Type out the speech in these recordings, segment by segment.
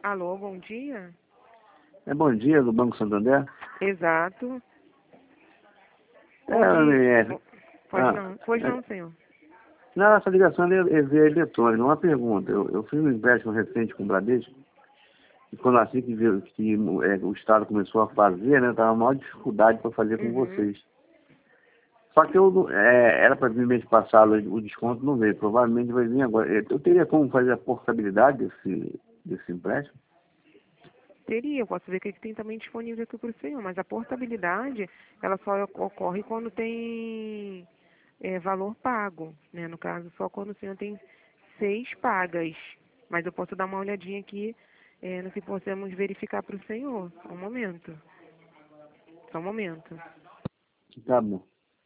Alô, bom dia? Bom dia, do Banco Santander. Exato. Bom É, dia. é, Pode ah, não. Pois é, não, senhor. não, essa ligação é via eletrônica. Uma pergunta. Eu fiz um empréstimo recente com o Bradesco, e quando assim que o Estado começou a fazer, né, estava a maior dificuldade para fazer com Uhum. vocês. Só que era para vir mês passado, o desconto não veio. Provavelmente vai vir agora. Eu teria como fazer a portabilidade desse empréstimo? Teria, eu posso ver o que tem também disponível aqui para o senhor, mas a portabilidade, ela só ocorre quando tem valor pago, né? No caso, só quando o senhor tem 6 pagas. Mas eu posso dar uma olhadinha aqui no que possamos verificar para o senhor. Só um momento. Só um momento. Tá bom.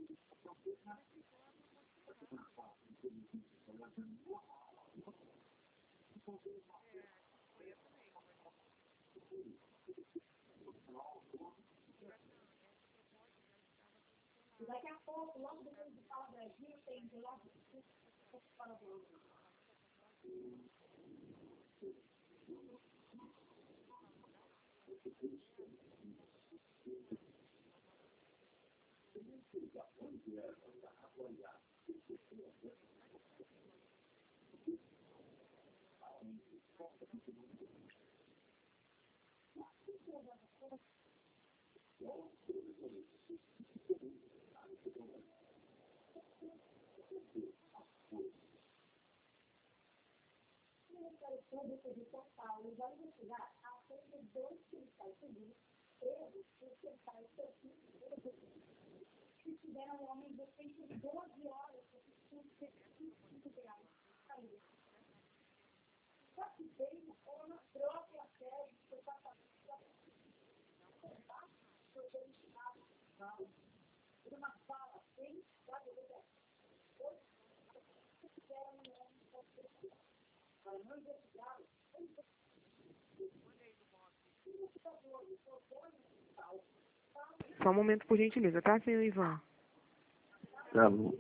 Só um momento, por gentileza, tá, senhor Ivan? Tá bom.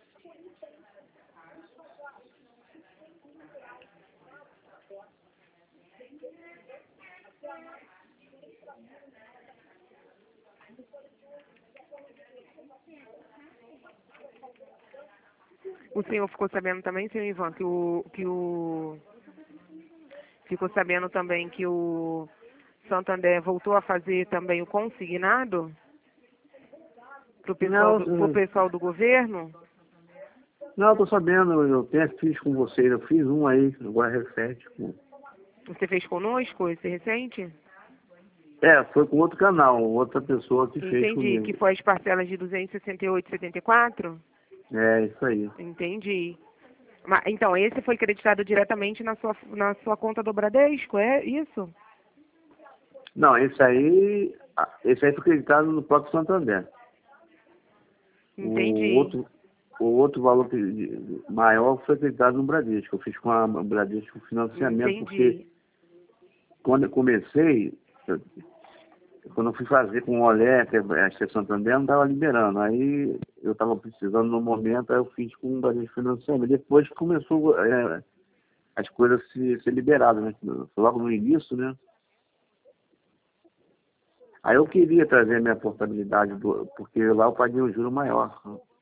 O senhor ficou sabendo também, senhor Ivan, ficou sabendo também que o Santander voltou a fazer também o consignado pro Não, pessoal do governo? não, eu tô sabendo, eu até fiz com vocês, eu fiz um aí, agora recente. Você fez conosco esse recente? Foi com outro canal, outra pessoa que fez Entendi, que comigo. foi as parcelas de 268,74? É, isso aí. Entendi. Então, esse foi creditado diretamente na sua conta do Bradesco, é isso? Não, esse aí foi acreditado no próprio Santander. O Entendi. outro, o outro valor maior foi acreditado no Bradesco. Eu fiz com a Bradesco financiamento, porque Entendi. quando eu comecei, quando eu fui fazer com o Olé, que é Santander, não estava liberando. Aí eu estava precisando no momento, aí eu fiz com o Bradesco financiamento. Depois começou as coisas ser liberadas, né? Logo no início, né? Aí eu queria trazer minha portabilidade, porque lá eu paguei um juro maior.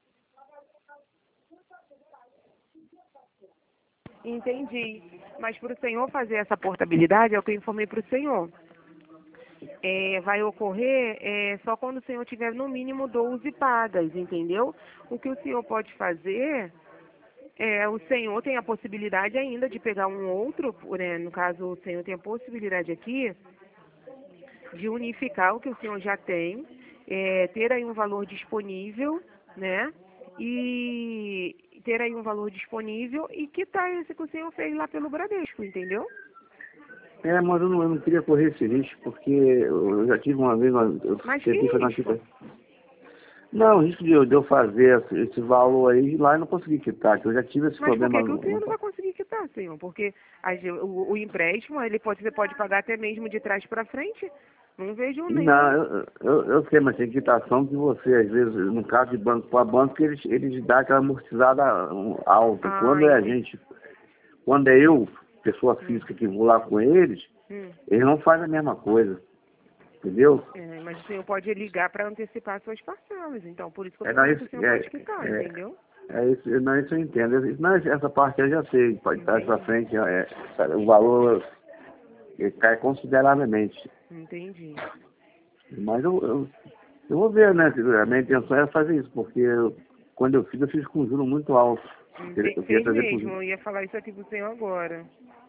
Entendi. Mas para o senhor fazer essa portabilidade, é o que eu informei para o senhor. Vai ocorrer só quando o senhor tiver no mínimo 12 pagas, entendeu? O que o senhor pode fazer o senhor tem a possibilidade ainda de pegar um outro, no caso o senhor tem a possibilidade aqui de unificar o que o senhor já tem, ter aí um valor disponível, né? E ter aí um valor disponível e quitar esse que o senhor fez lá pelo Bradesco, entendeu? Mas eu não queria correr esse risco, porque eu já tive uma vez, eu Mas que tentei fazer uma risco? quita. Não, o risco de eu fazer esse valor aí lá e não conseguir quitar, que eu já tive esse Mas por problema que o senhor não vai conseguir quitar, senhor? Porque o empréstimo, você pode pagar até mesmo de trás para frente. Não vejo Não, nenhum. eu sei, mas tem quitação que você, às vezes, no caso de banco para banco, eles dão aquela amortizada alta. Ah, entendi. Quando é eu, pessoa física, que vou lá com eles, Eles não fazem a mesma coisa, entendeu? Mas o senhor pode ligar para antecipar suas parcelas, então por isso que eu Não, falei que o isso, senhor pode quitar, entendeu? isso, não, isso eu entendo. Não, essa parte eu já sei, pode estar para frente, o valor cai consideravelmente. Entendi. Mas eu vou ver, né? A minha intenção é fazer isso, porque quando eu fiz com juros muito altos. Eu queria Fez trazer mesmo, eu ia falar isso aqui pro senhor agora.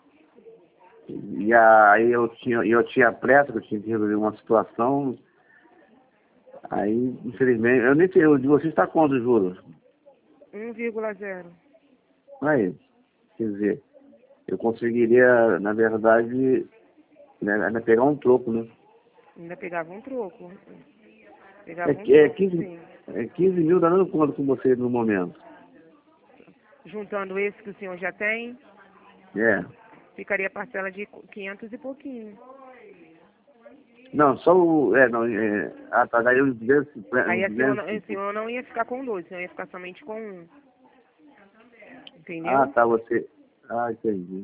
E aí eu tinha pressa, que eu tinha que resolver uma situação. Aí, infelizmente, eu nem sei, o de vocês está quanto os juros? 1,0. Aí, quer dizer, eu conseguiria, na verdade, né, ainda pegar um troco, né? Ainda pegava um troco. É, é 15 mil dando quanto com você no momento? Juntando esse que o senhor já tem, É. ficaria a parcela de 500 e pouquinho. Não, só o. Tá, daí eu Aí o senhor não ia ficar com dois, o senhor ia ficar somente com um. Entendeu? Ah, tá, você. Ah, entendi.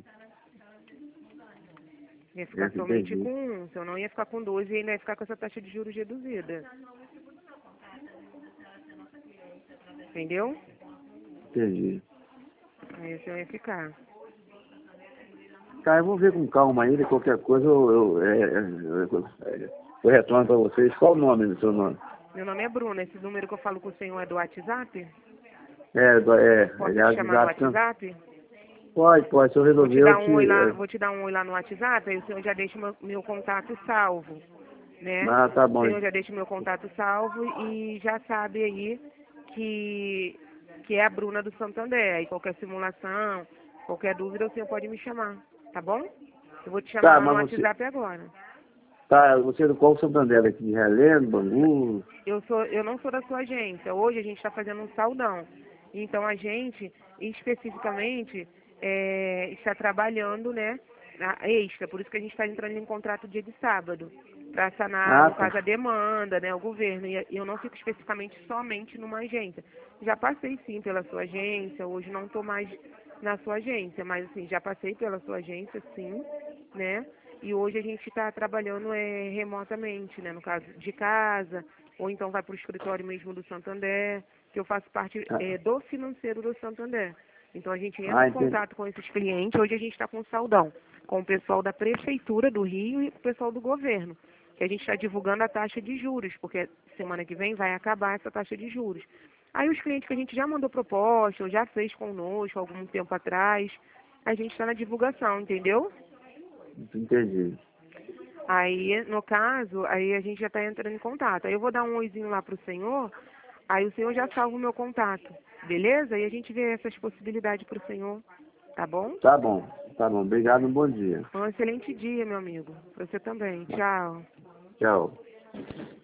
Ia ficar somente Entendi. com um, o senhor não ia ficar com dois e ainda ia ficar com essa taxa de juros reduzida. Entendeu? Entendi. Aí o senhor ia ficar. Tá, eu vou ver com calma ainda, qualquer coisa eu retorno para vocês. Qual o nome do seu nome? Meu nome é Bruna, esse número que eu falo com o senhor é do WhatsApp? Posso te chamar no WhatsApp? Pode, se eu resolver Vou te dar um oi lá no WhatsApp, aí o senhor já deixa meu contato salvo, né? Ah, tá bom. O senhor já deixa meu contato salvo e já sabe aí que é a Bruna do Santander. Aí qualquer simulação, qualquer dúvida, o senhor pode me chamar, tá bom? Eu vou te chamar lá no WhatsApp agora. Tá, você é do qual Santander aqui? Relendo, Bangu? Eu não sou da sua agência. Hoje a gente está fazendo um saudão. Então a gente, especificamente, está trabalhando, né, na extra. Por isso que a gente está entrando em contrato dia de sábado, para sanar, no caso, a demanda, né, o governo. E eu não fico especificamente somente numa agência. Já passei, sim, pela sua agência. Hoje não estou mais na sua agência, mas, assim, já passei pela sua agência, sim, né? E hoje a gente está trabalhando remotamente, né, no caso de casa, ou então vai para o escritório mesmo do Santander, que eu faço parte do financeiro do Santander. Então a gente entra em contato com esses clientes. Hoje a gente está com saudão, com o pessoal da Prefeitura do Rio e o pessoal do governo, que a gente está divulgando a taxa de juros, porque semana que vem vai acabar essa taxa de juros. Aí os clientes que a gente já mandou proposta, ou já fez conosco algum tempo atrás, a gente está na divulgação, entendeu? Entendi. Aí, no caso, aí a gente já está entrando em contato. Aí eu vou dar um oizinho lá pro senhor, aí o senhor já salva o meu contato, beleza? E a gente vê essas possibilidades pro senhor, tá bom? Tá bom. Obrigado, um bom dia. Um excelente dia, meu amigo. Pra você também. Tchau. Tchau.